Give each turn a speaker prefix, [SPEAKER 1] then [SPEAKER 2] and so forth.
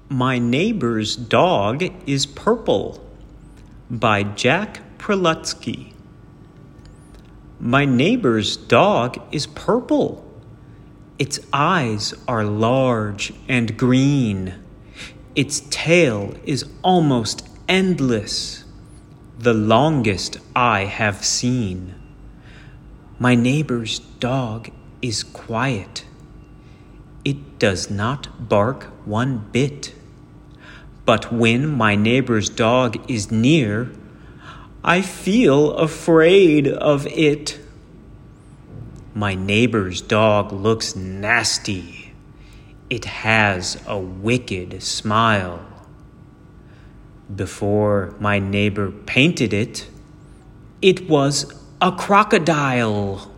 [SPEAKER 1] My Neighbor's Dog is Purple by Jack Prelutsky. My neighbor's dog is purple. Its eyes are large and green. Its tail is almost endless, the longest I have seen. My neighbor's dog is quiet. It does not bark one bit. But when my neighbor's dog is near, I feel afraid of it. My neighbor's dog looks nasty. It has a wicked smile. Before my neighbor painted it, it was a crocodile.